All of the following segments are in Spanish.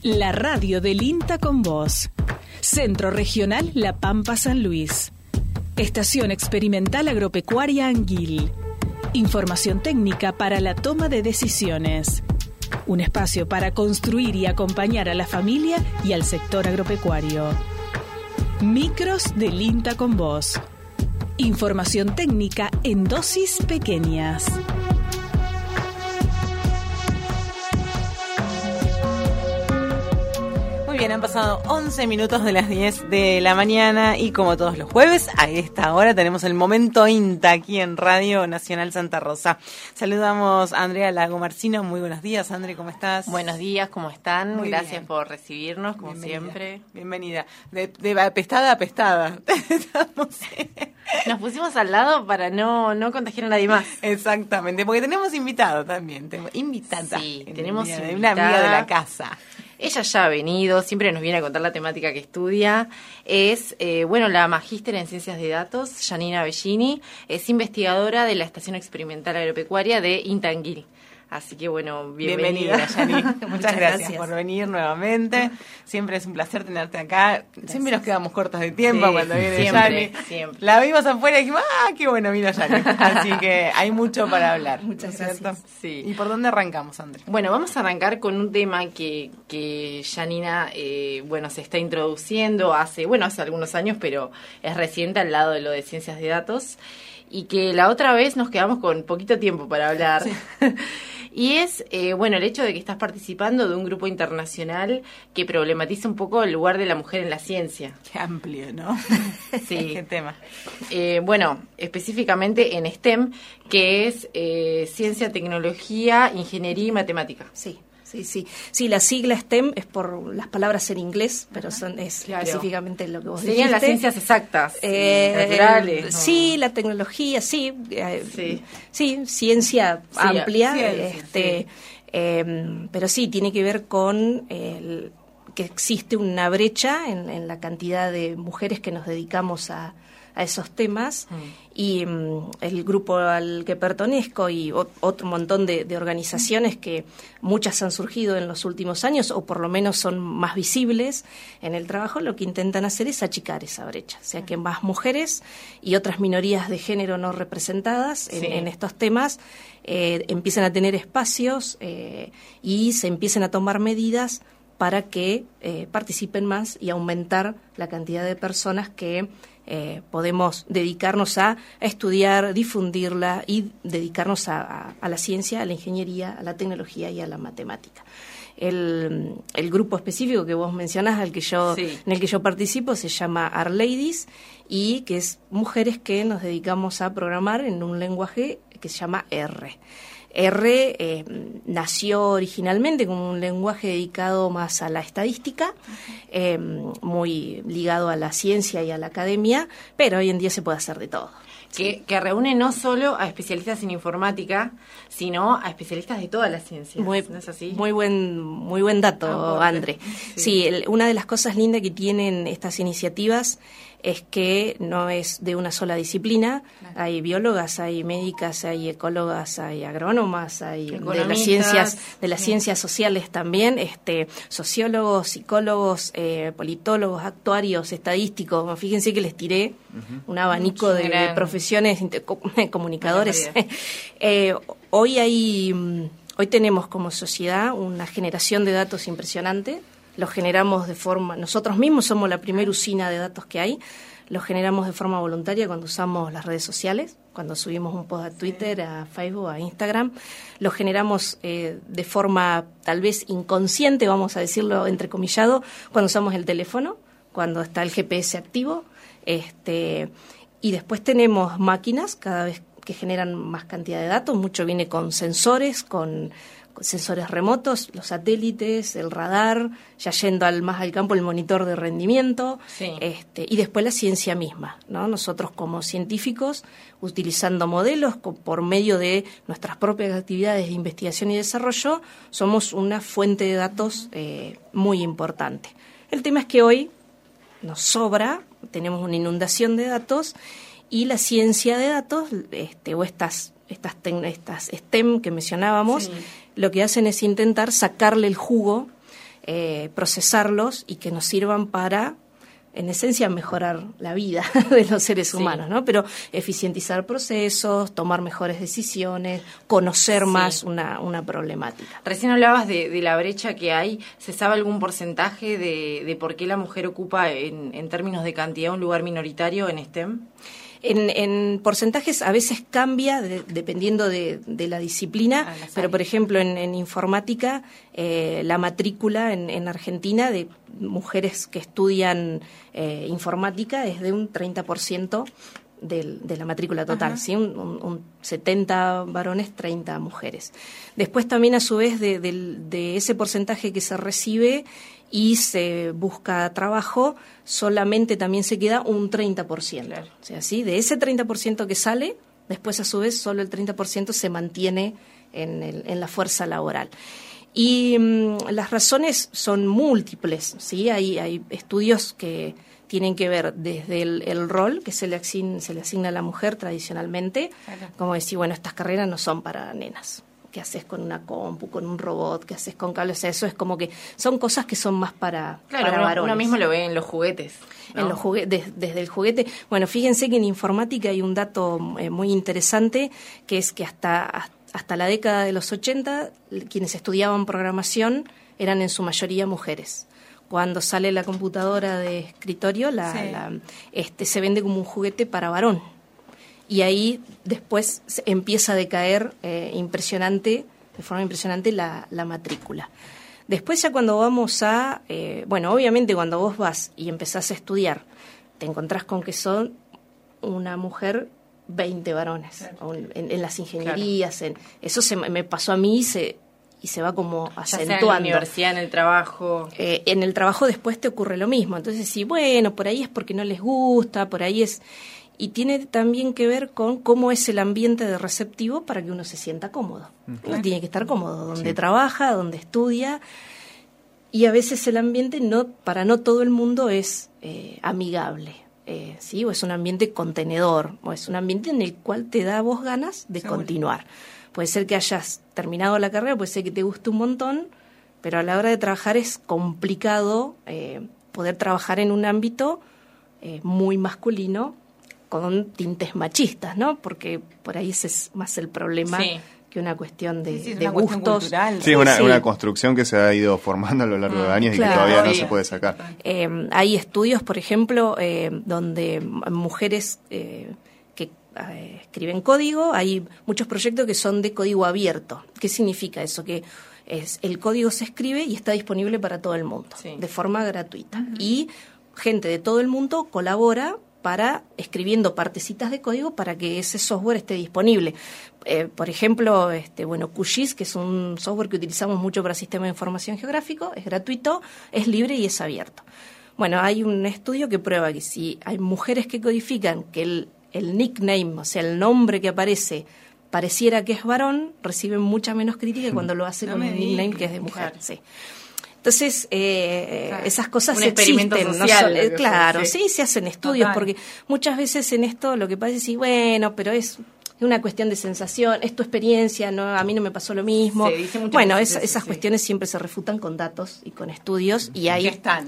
La radio del INTA con vos. Centro Regional La Pampa San Luis. Estación Experimental Agropecuaria Anguil. Información técnica para la toma de decisiones. Un espacio para construir y acompañar a la familia y al sector agropecuario. Micros del INTA con vos. Información técnica en dosis pequeñas. Muy bien, han pasado 11 minutos de las 10 de la mañana y como todos los jueves, a esta hora tenemos el Momento INTA aquí en Radio Nacional Santa Rosa. Saludamos a Andrea Lago Marcino. Muy buenos días, Andrea, ¿cómo estás? Buenos días, ¿cómo están? Muy Gracias bien. por recibirnos, como Bienvenida. siempre. Bienvenida. De apestada a apestada. Nos pusimos al lado para no contagiar a nadie más. Exactamente, porque tenemos invitado también. Invitada. Sí, tenemos una invitada. amiga de la casa. Ella ya ha venido, siempre nos viene a contar la temática que estudia. Es, la magíster en Ciencias de Datos, Janina Bellini. Es investigadora de la Estación Experimental Agropecuaria de INTA Anguil. Así que, bienvenida, Janine. Muchas gracias por venir nuevamente. Siempre es un placer tenerte acá. Gracias. Siempre nos quedamos cortos de tiempo cuando viene siempre, Yani. siempre. La vimos afuera y dijimos, qué bueno, vino Yani. Así que hay mucho para hablar. Muchas ¿cierto? gracias. Sí. ¿Y por dónde arrancamos, Andrés? Bueno, vamos a arrancar con un tema que Janina, se está introduciendo hace algunos años, pero es reciente al lado de lo de Ciencias de Datos, y que la otra vez nos quedamos con poquito tiempo para hablar. Sí. Y es, el hecho de que estás participando de un grupo internacional que problematiza un poco el lugar de la mujer en la ciencia. Qué amplio, ¿no? Sí. Qué tema. Específicamente en STEM, que es ciencia, tecnología, ingeniería y matemática. Sí. Sí, la sigla STEM es por las palabras en inglés, pero claro. Específicamente lo que vos Serían dijiste. las ciencias exactas, naturales. ¿No? Sí, la tecnología, sí, ciencia amplia, sí. Pero sí, tiene que ver con que existe una brecha en la cantidad de mujeres que nos dedicamos a esos temas, y el grupo al que pertenezco y otro montón de organizaciones que muchas han surgido en los últimos años, o por lo menos son más visibles en el trabajo, lo que intentan hacer es achicar esa brecha, o sea que más mujeres y otras minorías de género no representadas en estos temas empiezan a tener espacios y se empiecen a tomar medidas para que participen más y aumentar la cantidad de personas que podemos dedicarnos a estudiar, difundirla y dedicarnos a la ciencia, a la ingeniería, a la tecnología y a la matemática. El grupo específico que vos mencionás, en el que yo participo, se llama ARLadies, y que es mujeres que nos dedicamos a programar en un lenguaje que se llama R. R nació originalmente como un lenguaje dedicado más a la estadística, muy ligado a la ciencia y a la academia, pero hoy en día se puede hacer de todo. Que reúne no solo a especialistas en informática, sino a especialistas de todas las ciencias. ¿No es así? Muy buen dato, André. Sí, una de las cosas lindas que tienen estas iniciativas es que no es de una sola disciplina. Claro. Hay biólogas, hay médicas, hay ecólogas, hay agrónomas, hay de las ciencias sociales también, sociólogos, psicólogos, politólogos, actuarios, estadísticos. Fíjense que les tiré un abanico de profesiones, comunicadores. Hoy tenemos como sociedad una generación de datos impresionante. Los generamos nosotros mismos somos la primera usina de datos que hay, los generamos de forma voluntaria cuando usamos las redes sociales, cuando subimos un post a Twitter, a Facebook, a Instagram, los generamos de forma tal vez inconsciente, vamos a decirlo entrecomillado, cuando usamos el teléfono, cuando está el GPS activo, y después tenemos máquinas cada vez que generan más cantidad de datos, mucho viene con sensores remotos, los satélites, el radar, ya yendo más al campo el monitor de rendimiento, y después la ciencia misma, ¿no? Nosotros como científicos, utilizando modelos por medio de nuestras propias actividades de investigación y desarrollo, somos una fuente de datos muy importante. El tema es que hoy nos sobra, tenemos una inundación de datos, y la ciencia de datos, o estas STEM que mencionábamos, lo que hacen es intentar sacarle el jugo procesarlos y que nos sirvan para, en esencia, mejorar la vida de los seres humanos, ¿no? Pero eficientizar procesos, tomar mejores decisiones, conocer más una problemática. Recién hablabas de la brecha que hay. ¿Se sabe algún porcentaje de por qué la mujer ocupa, en términos de cantidad, un lugar minoritario en STEM? En porcentajes a veces cambia dependiendo de la disciplina, pero por ejemplo en informática la matrícula en Argentina de mujeres que estudian informática es de un 30% de la matrícula total, ¿sí? Un 70 varones, 30 mujeres. Después también a su vez de ese porcentaje que se recibe y se busca trabajo, solamente también se queda un 30%. Claro. O sea, ¿sí? De ese 30% que sale, después a su vez solo el 30% se mantiene en la fuerza laboral. Y las razones son múltiples, ¿sí? Hay estudios que tienen que ver desde el rol que se le asigna a la mujer tradicionalmente, claro, como decir, bueno, estas carreras no son para nenas. ¿Qué haces con una compu, con un robot? ¿Qué haces con cables? O sea, eso es como que son cosas que son más para varones. Uno mismo lo ve en los juguetes, ¿no? En los desde el juguete. Bueno, fíjense que en informática hay un dato muy interesante, que es que hasta la década de los 80, quienes estudiaban programación eran en su mayoría mujeres. Cuando sale la computadora de escritorio, se vende como un juguete para varón. Y ahí después empieza a decaer de forma impresionante la matrícula. Después ya cuando vamos obviamente cuando vos vas y empezás a estudiar, te encontrás con que son una mujer, 20 varones, claro, en las ingenierías, claro. Eso me pasó a mí y se va como acentuando. Ya sea en la universidad, en el trabajo. En el trabajo después te ocurre lo mismo. Entonces, sí, bueno, por ahí es porque no les gusta, por ahí es... Y tiene también que ver con cómo es el ambiente de receptivo para que uno se sienta cómodo. Uno tiene que estar cómodo donde trabaja, donde estudia. Y a veces el ambiente para no todo el mundo es amigable. ¿Sí? O es un ambiente contenedor, o es un ambiente en el cual te da a vos ganas de continuar. Puede ser que hayas terminado la carrera, puede ser que te guste un montón, pero a la hora de trabajar es complicado poder trabajar en un ámbito muy masculino con tintes machistas, ¿no? Porque por ahí ese es más el problema que una cuestión de gustos. Sí, una construcción que se ha ido formando a lo largo de años, claro, y que todavía no se puede sacar. Hay estudios, por ejemplo, donde mujeres que escriben código, hay muchos proyectos que son de código abierto. ¿Qué significa eso? Que el código se escribe y está disponible para todo el mundo, de forma gratuita. Uh-huh. Y gente de todo el mundo colabora escribiendo partecitas de código para que ese software esté disponible. Por ejemplo, QGIS, que es un software que utilizamos mucho para sistemas de información geográfico, es gratuito, es libre y es abierto. Bueno, hay un estudio que prueba que si hay mujeres que codifican que el nickname, o sea, el nombre que aparece, pareciera que es varón, reciben mucha menos crítica que cuando lo hacen con un nickname que es de mujer. Claro. Sí. Entonces, esas cosas existen. Social, claro, sí, se hacen estudios, porque muchas veces en esto lo que pasa es, bueno, pero es una cuestión de sensación, es tu experiencia, no, a mí no me pasó lo mismo. Bueno, esas cuestiones siempre se refutan con datos y con estudios, y hay,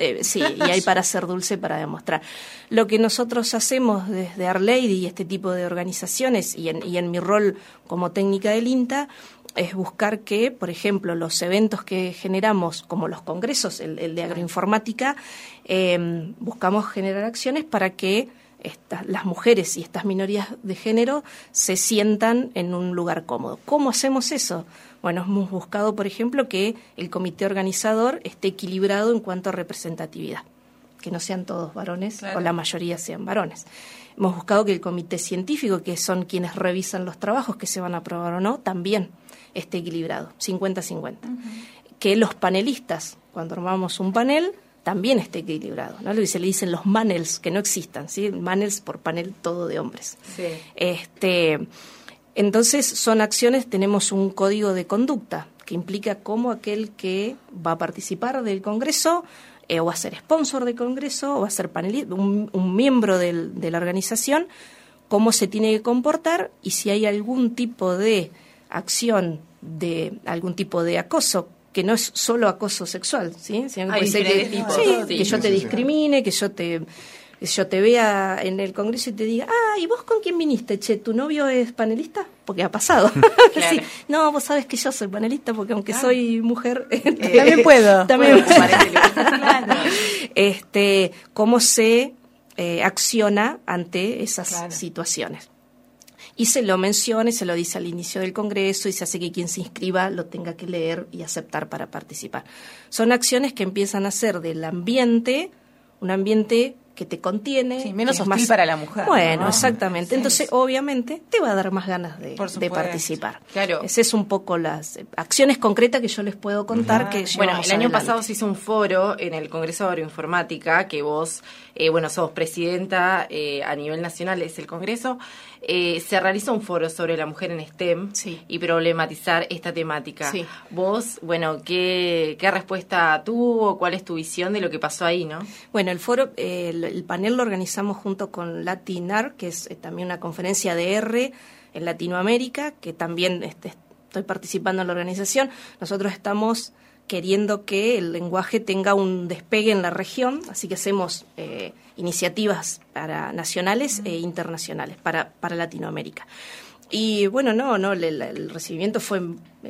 y hay para ser dulce para demostrar. Lo que nosotros hacemos desde Arlady y este tipo de organizaciones, y en mi rol como técnica del INTA, es buscar que, por ejemplo, los eventos que generamos, como los congresos, el de agroinformática, buscamos generar acciones para que las mujeres y estas minorías de género se sientan en un lugar cómodo. ¿Cómo hacemos eso? Bueno, hemos buscado, por ejemplo, que el comité organizador esté equilibrado en cuanto a representatividad, que no sean todos varones, claro, o la mayoría sean varones. Hemos buscado que el comité científico, que son quienes revisan los trabajos que se van a aprobar o no, también esté equilibrado, 50-50. Uh-huh. Que los panelistas, cuando armamos un panel, también esté equilibrado, ¿no? Se le dicen los manels, que no existan, ¿sí? Manels por panel todo de hombres. Sí. Entonces, son acciones, tenemos un código de conducta que implica cómo aquel que va a participar del congreso, o va a ser sponsor del congreso, o va a ser panelista, un miembro de la organización, cómo se tiene que comportar, y si hay algún tipo de acción, de algún tipo de acoso que no es solo acoso sexual, ¿sí? Sino que puede ser que yo te discrimine, que yo te vea en el Congreso y te diga, ¿y vos con quién viniste? Che, ¿tu novio es panelista? Porque ha pasado. Claro. Sí. No, vos sabés que yo soy panelista porque aunque soy mujer... también puedo. También Claro. Cómo se acciona ante esas situaciones. Y se lo menciona y se lo dice al inicio del Congreso y se hace que quien se inscriba lo tenga que leer y aceptar para participar. Son acciones que empiezan a ser del ambiente, un ambiente que te contiene. Menos hostil para la mujer. Bueno, ¿no? exactamente. Entonces, obviamente, te va a dar más ganas de participar. Claro. Esa es un poco las acciones concretas que yo les puedo contar que Bueno, llevamos el año adelante. pasado se hizo un foro en el Congreso de Agroinformática, que vos, sos presidenta a nivel nacional, es el Congreso. Se realizó un foro sobre la mujer en STEM y problematizar esta temática. Sí. Vos, ¿qué respuesta tuvo? ¿Cuál es tu visión de lo que pasó ahí, no? Bueno, el foro, el panel lo organizamos junto con Latinar, que es también una conferencia de R en Latinoamérica, que también estoy participando en la organización. Nosotros estamos queriendo que el lenguaje tenga un despegue en la región, así que hacemos iniciativas nacionales e internacionales para Latinoamérica. Y bueno, el recibimiento fue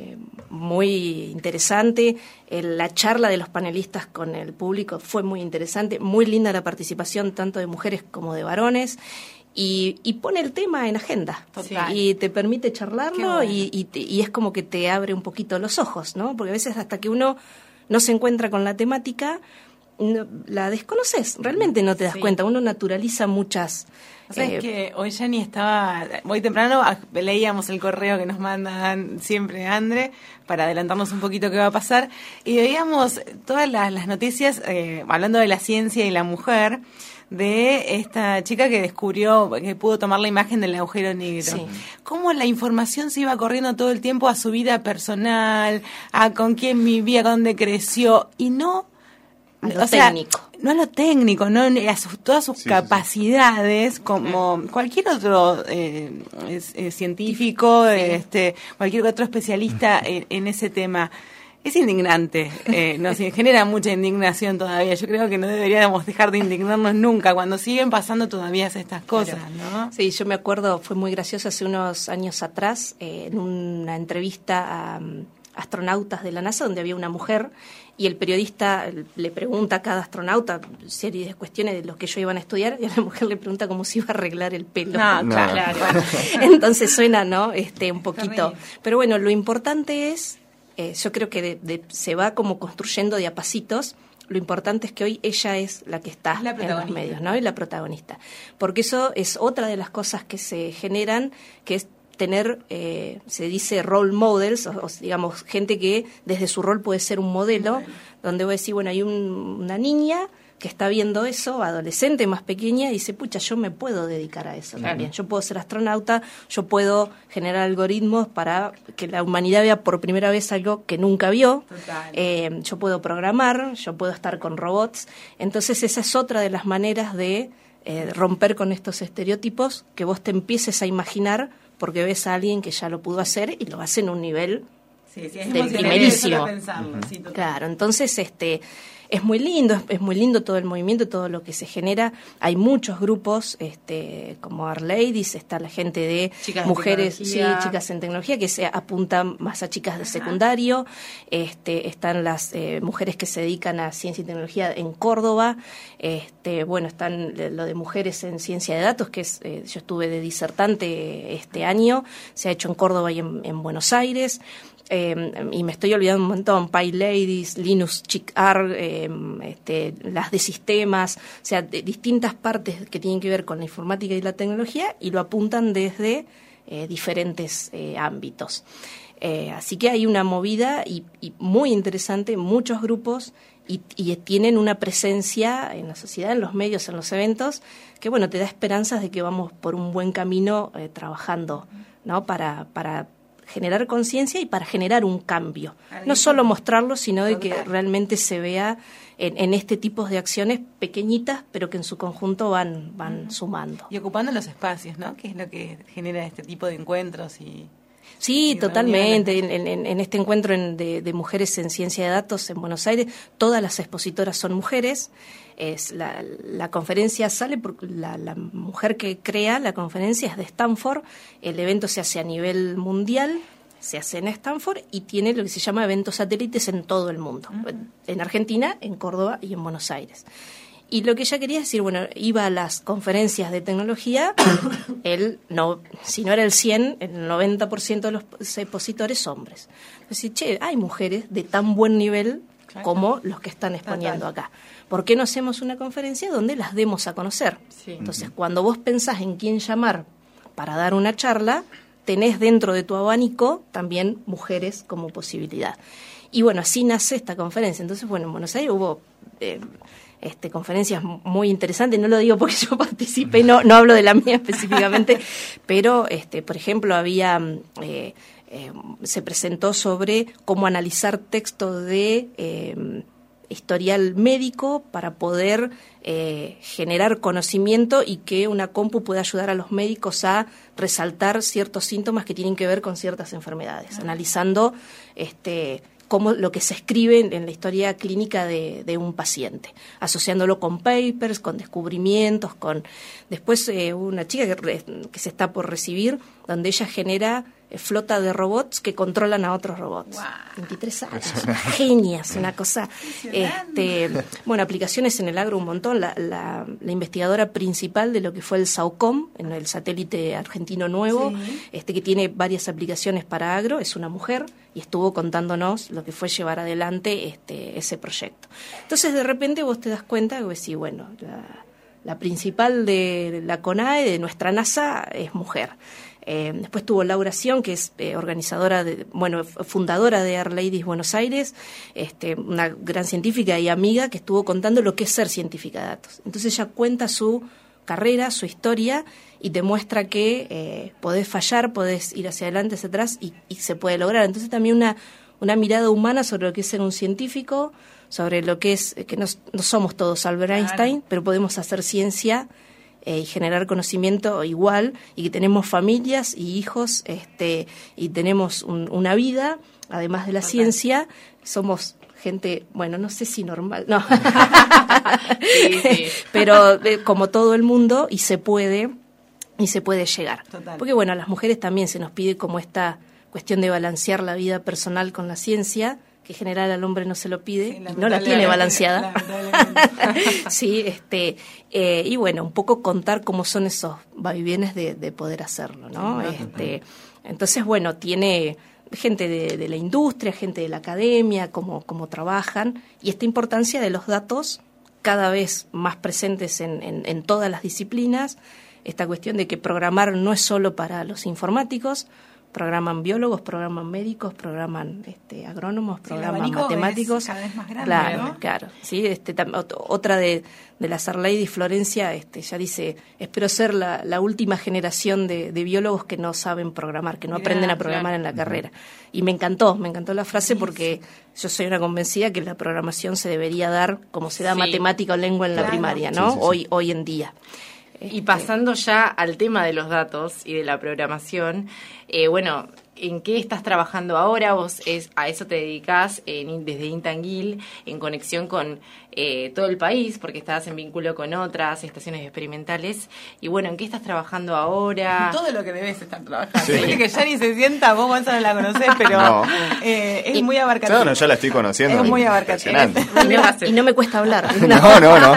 muy interesante, la charla de los panelistas con el público fue muy interesante, muy linda la participación tanto de mujeres como de varones, y pone el tema en agenda. Total. Y te permite charlarlo. Bueno. y es como que te abre un poquito los ojos, ¿no? Porque a veces hasta que uno no se encuentra con la temática, la desconoces, realmente no te das cuenta, uno naturaliza muchas... ¿Sabes que hoy Yanni estaba, muy temprano, leíamos el correo que nos mandan siempre Andre, para adelantarnos un poquito qué va a pasar, y veíamos todas las noticias hablando de la ciencia y la mujer, de esta chica que descubrió, que pudo tomar la imagen del agujero negro. Sí. Cómo la información se iba corriendo todo el tiempo a su vida personal, a con quién vivía, con dónde creció, y no... A lo técnico. No a lo técnico, no a todas sus capacidades, como cualquier otro científico, cualquier otro especialista en ese tema. Es indignante, nos genera mucha indignación todavía. Yo creo que no deberíamos dejar de indignarnos nunca cuando siguen pasando todavía estas cosas, ¿no? Sí, yo me acuerdo, fue muy gracioso hace unos años atrás, en una entrevista a astronautas de la NASA, donde había una mujer, y el periodista le pregunta a cada astronauta serie de cuestiones de los que ellos iban a estudiar, y a la mujer le pregunta cómo se iba a arreglar el pelo. No. Claro. Entonces suena, ¿no? Un poquito. Pero bueno, lo importante es, yo creo que se va como construyendo de a pasitos. Lo importante es que hoy ella es la que está en los medios, ¿no? Y la protagonista. Porque eso es otra de las cosas que se generan, que es tener, se dice role models, o digamos, gente que desde su rol puede ser un modelo, donde voy a decir, bueno, hay una niña que está viendo eso, adolescente más pequeña, y dice, pucha, yo me puedo dedicar a eso también. Yo puedo ser astronauta, yo puedo generar algoritmos para que la humanidad vea por primera vez algo que nunca vio. Yo puedo programar, yo puedo estar con robots. Entonces esa es otra de las maneras de romper con estos estereotipos, que vos te empieces a imaginar porque ves a alguien que ya lo pudo hacer y lo hace en un nivel de primerísimo. Claro, entonces es muy lindo todo el movimiento, todo lo que se genera. Hay muchos grupos, como Our Ladies, está la gente de chicas mujeres, chicas en tecnología, que se apuntan más a chicas de secundario. Están las mujeres que se dedican a ciencia y tecnología en Córdoba. Están lo de mujeres en ciencia de datos, que es, yo estuve de disertante este año, se ha hecho en Córdoba y en Buenos Aires. Y me estoy olvidando un montón, PyLadies, Linux ChickR, las de sistemas, o sea, de distintas partes que tienen que ver con la informática y la tecnología, y lo apuntan desde diferentes ámbitos. Así que hay una movida y muy interesante, muchos grupos, y tienen una presencia en la sociedad, en los medios, en los eventos, que bueno, te da esperanzas de que vamos por un buen camino trabajando, ¿no? Para generar conciencia y para generar un cambio. No solo mostrarlo, sino de que realmente se vea en este tipo de acciones pequeñitas, pero que en su conjunto van sumando. Y ocupando los espacios, ¿no? Que es lo que genera este tipo de encuentros y Sí, totalmente. En este encuentro de mujeres en ciencia de datos en Buenos Aires, todas las expositoras son mujeres. La conferencia sale por la mujer que crea la conferencia es de Stanford. El evento se hace a nivel mundial, se hace en Stanford y tiene lo que se llama eventos satélites en todo el mundo. En Argentina, en Córdoba y en Buenos Aires. Y lo que ella quería decir, bueno, iba a las conferencias de tecnología, si no era el 100, el 90% de los expositores hombres. Entonces, hay mujeres de tan buen nivel como los que están exponiendo acá. ¿Por qué no hacemos una conferencia donde las demos a conocer? Sí. Entonces, cuando vos pensás en quién llamar para dar una charla, tenés dentro de tu abanico también mujeres como posibilidad. Y bueno, así nace esta conferencia. Entonces, bueno, en Buenos Aires hubo conferencias muy interesantes. No lo digo porque yo participé, no hablo de la mía específicamente, pero, por ejemplo, se presentó sobre cómo analizar texto de historial médico para poder generar conocimiento y que una compu pueda ayudar a los médicos a resaltar ciertos síntomas que tienen que ver con ciertas enfermedades, analizando cómo lo que se escribe en la historia clínica de un paciente, asociándolo con papers, con descubrimientos, después una chica que se está por recibir, donde ella genera flota de robots que controlan a otros robots. Wow. 23 años, genias, una cosa. Bueno, aplicaciones en el agro un montón. La investigadora principal de lo que fue el SAOCOM, en el satélite argentino nuevo, que tiene varias aplicaciones para agro, es una mujer y estuvo contándonos lo que fue llevar adelante ese proyecto. Entonces, de repente vos te das cuenta que sí, bueno, la principal de la CONAE, de nuestra NASA, es mujer. Después tuvo Laura Sion, que es fundadora de Air Ladies Buenos Aires, una gran científica y amiga que estuvo contando lo que es ser científica de datos. Entonces ella cuenta su carrera, su historia, y te muestra que podés fallar, podés ir hacia adelante, hacia atrás, y se puede lograr. Entonces también una mirada humana sobre lo que es ser un científico, sobre lo que es, que no somos todos Albert Einstein, pero podemos hacer ciencia y generar conocimiento igual, y que tenemos familias y hijos, y tenemos una vida, además de la ciencia, somos gente, bueno, no sé si normal, no, sí. Pero como todo el mundo, y se puede llegar. Total. Porque bueno, a las mujeres también se nos pide como esta cuestión de balancear la vida personal con la ciencia, que en general al hombre no se lo pide, y no la tiene balanceada. Sí, y bueno, un poco contar cómo son esos vaivienes de poder hacerlo, ¿no? Entonces, bueno, tiene gente de la industria, gente de la academia, cómo trabajan, y esta importancia de los datos cada vez más presentes en todas las disciplinas, esta cuestión de que programar no es solo para los informáticos, programan biólogos, programan médicos, programan agrónomos, programan matemáticos. Es cada vez más grande, claro, ¿no? Claro. Sí, otra de las Air Ladies, Florencia, ya dice, espero ser la última generación de biólogos que no saben programar, que no aprenden a programar en la carrera. Y me encantó la frase, porque yo soy una convencida que la programación se debería dar como se da matemática o lengua en la primaria, ¿no? Sí. Hoy en día. Y pasando ya al tema de los datos y de la programación, bueno, ¿en qué estás trabajando ahora? Vos a eso te dedicás desde Intanguil, en conexión con todo el país, porque estás en vínculo con otras estaciones experimentales. Y bueno, ¿en qué estás trabajando ahora? Todo lo que debes estar trabajando. Sí. Viste que ya ni se sienta, vos Gonzalo no la conocés, pero es muy abarcativa. Claro, ya la estoy conociendo. Es muy abarcativa. Y no me cuesta hablar. No.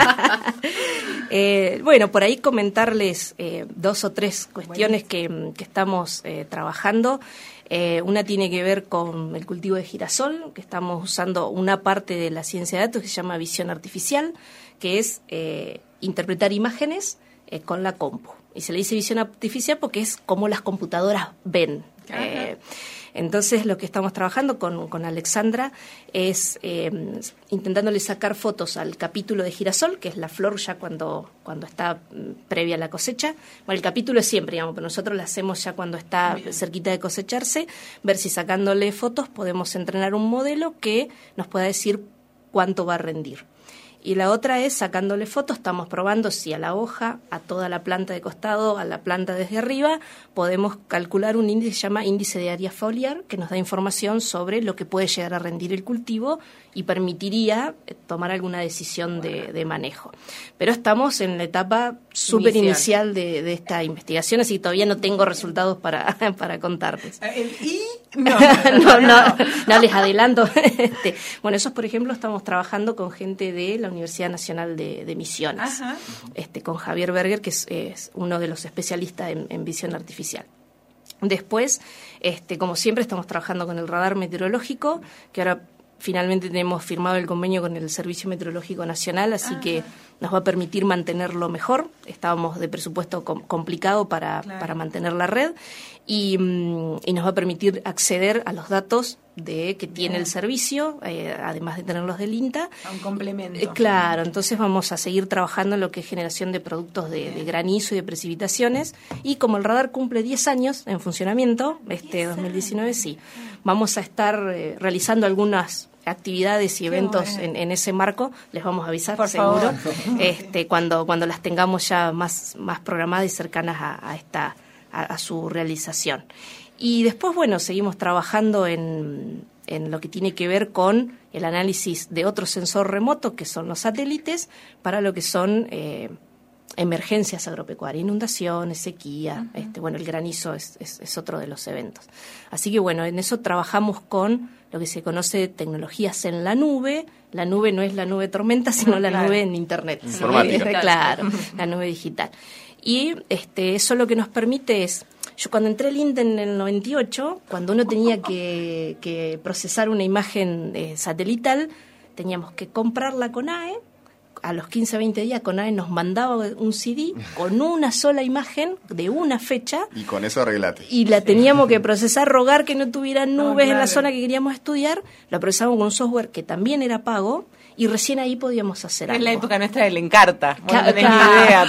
Bueno, por ahí comentarles 2 o 3 cuestiones que estamos trabajando. Una tiene que ver con el cultivo de girasol, que estamos usando una parte de la ciencia de datos que se llama visión artificial, que es interpretar imágenes con la compu. Y se le dice visión artificial porque es como las computadoras ven. Entonces, lo que estamos trabajando con Alexandra es intentándole sacar fotos al capítulo de girasol, que es la flor ya cuando está previa a la cosecha. Bueno, el capítulo es siempre, digamos, pero nosotros lo hacemos ya cuando está cerquita de cosecharse, ver si sacándole fotos podemos entrenar un modelo que nos pueda decir cuánto va a rendir. Y la otra es sacándole fotos, estamos probando si a la hoja, a toda la planta de costado, a la planta desde arriba, podemos calcular un índice que se llama índice de área foliar, que nos da información sobre lo que puede llegar a rendir el cultivo y permitiría tomar alguna decisión de manejo. Pero estamos en la etapa súper inicial de esta investigación, así que todavía no tengo resultados para contarles. No les adelanto. Bueno, esos, por ejemplo, estamos trabajando con gente de la Universidad Nacional de Misiones, con Javier Berger, que es uno de los especialistas en visión artificial. Después, como siempre, estamos trabajando con el radar meteorológico, que ahora finalmente tenemos firmado el convenio con el Servicio Meteorológico Nacional, así que nos va a permitir mantenerlo mejor. Estábamos de presupuesto complicado para mantener la red y nos va a permitir acceder a los datos que tiene el servicio, además de tenerlos del INTA. A un complemento. Claro, entonces vamos a seguir trabajando en lo que es generación de productos de granizo y de precipitaciones, y como el radar cumple 10 años en funcionamiento, 2019 sí, vamos a estar realizando algunas actividades y eventos en ese marco. Les vamos a avisar, por seguro, cuando las tengamos ya más programadas y cercanas a su realización. Y después, bueno, seguimos trabajando en lo que tiene que ver con el análisis de otro sensor remoto, que son los satélites, para lo que son emergencias agropecuarias, inundaciones, sequía, el granizo es otro de los eventos. Así que, bueno, en eso trabajamos con lo que se conoce de tecnologías en la nube. La nube no es la nube tormenta, sino la nube en Internet. Informática. Claro, la nube digital. Y eso lo que nos permite es, yo cuando entré al INTA en el 98, cuando uno tenía que procesar una imagen satelital, teníamos que comprarla con AE. A los 15, 20 días CONAE nos mandaba un CD con una sola imagen de una fecha. Y con eso arreglate. Y la teníamos que procesar, rogar que no tuviera nubes en la zona que queríamos estudiar. La procesábamos con un software que también era pago y recién ahí podíamos hacer algo. En la época nuestra del Encarta. No tenés ni idea,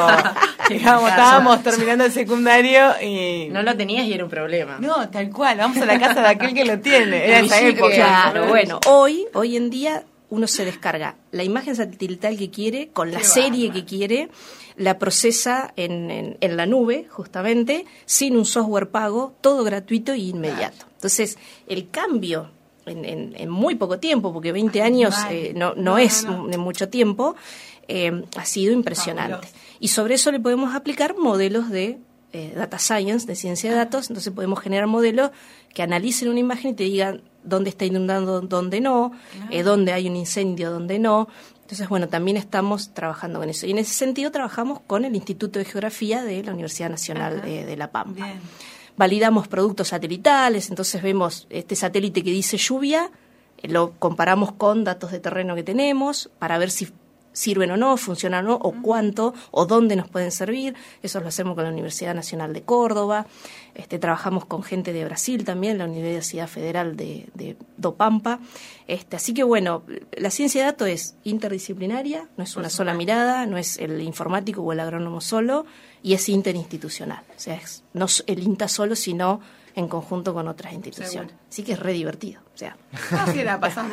pero estábamos terminando el secundario y... No lo tenías y era un problema. No, tal cual. Vamos a la casa de aquel que lo tiene. Era esa época. Claro, bueno, hoy en día uno se descarga la imagen satelital que quiere, con la serie que quiere, la procesa en la nube, justamente, sin un software pago, todo gratuito e inmediato. Entonces, el cambio en muy poco tiempo, porque 20 años no es mucho tiempo, ha sido impresionante. Y sobre eso le podemos aplicar modelos de data science, de ciencia de datos. Entonces podemos generar modelos que analicen una imagen y te digan dónde está inundando, dónde no, dónde hay un incendio, dónde no. Entonces, bueno, también estamos trabajando con eso. Y en ese sentido trabajamos con el Instituto de Geografía de la Universidad Nacional de La Pampa. Bien. Validamos productos satelitales, entonces vemos este satélite que dice lluvia, lo comparamos con datos de terreno que tenemos para ver si sirven o no, funcionan o no, o cuánto, o dónde nos pueden servir. Eso lo hacemos con la Universidad Nacional de Córdoba. Trabajamos con gente de Brasil también, la Universidad Federal de Do Pampa. Así que, bueno, la ciencia de datos es interdisciplinaria, no es una sola mirada, no es el informático o el agrónomo solo, y es interinstitucional. O sea, es no el INTA solo, sino en conjunto con otras instituciones. Seguro. Así que es re divertido. O sea. Así la pasamos.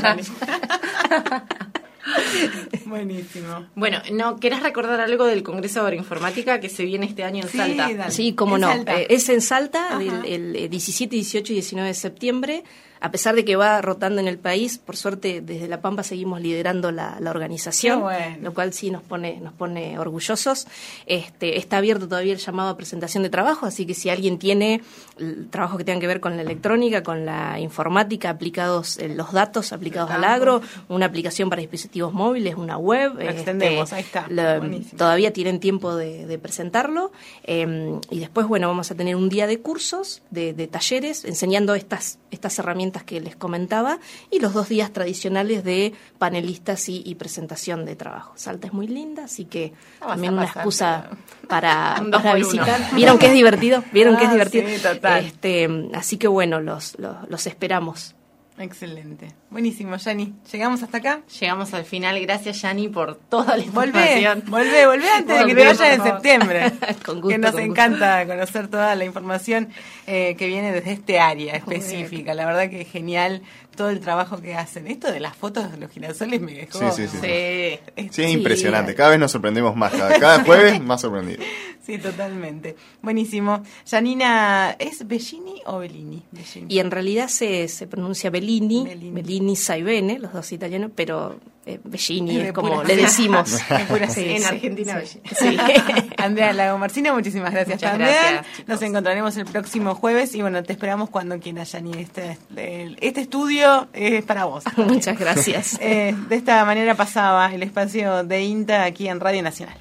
Buenísimo. Bueno, ¿no querés recordar algo del Congreso de Agroinformática que se viene este año en Salta? Dale. Sí, cómo no. Es en Salta el 17, 18 y 19 de septiembre. A pesar de que va rotando en el país, por suerte desde La Pampa seguimos liderando la organización, lo cual sí nos pone orgullosos. Está abierto todavía el llamado a presentación de trabajo, así que si alguien tiene trabajo que tenga que ver con la electrónica, con la informática, aplicados los datos aplicados al agro, una aplicación para dispositivos móviles, una web, lo extendemos, ahí está. Todavía tienen tiempo de presentarlo. Y después, bueno, vamos a tener un día de cursos, de talleres, enseñando estas herramientas que les comentaba, y los 2 días tradicionales de panelistas y presentación de trabajo. Salta es muy linda, así que también una excusa para visitar. ¿Vieron que es divertido? Sí, total. Así que bueno, los esperamos. Excelente. Buenísimo, Yani. ¿Llegamos hasta acá? Llegamos al final. Gracias, Yani, por toda la información. Volvé antes de que te vayas en septiembre. Con gusto, que nos encanta conocer toda la información que viene desde este área específica. La verdad que es genial todo el trabajo que hacen. Esto de las fotos de los girasoles me dejó... Sí, es impresionante. Cada vez nos sorprendemos más. Cada jueves más sorprendido. Sí, totalmente. Buenísimo. Janina, ¿es Bellini o Bellini? Bellini. Y en realidad se pronuncia Bellini Saibene, los dos italianos, pero Bellini es como le decimos. En Argentina, Bellini. Sí. Andrea Lagomarsino, muchísimas gracias. Muchas también. gracias, Nos encontraremos el próximo jueves y bueno, te esperamos cuando quieras, Janine. Este estudio es para vos. Muchas gracias. De esta manera pasaba el espacio de INTA aquí en Radio Nacional.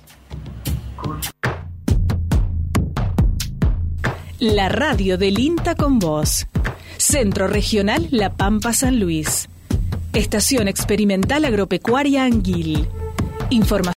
La radio del INTA con vos. Centro Regional La Pampa San Luis. Estación Experimental Agropecuaria Anguil. Información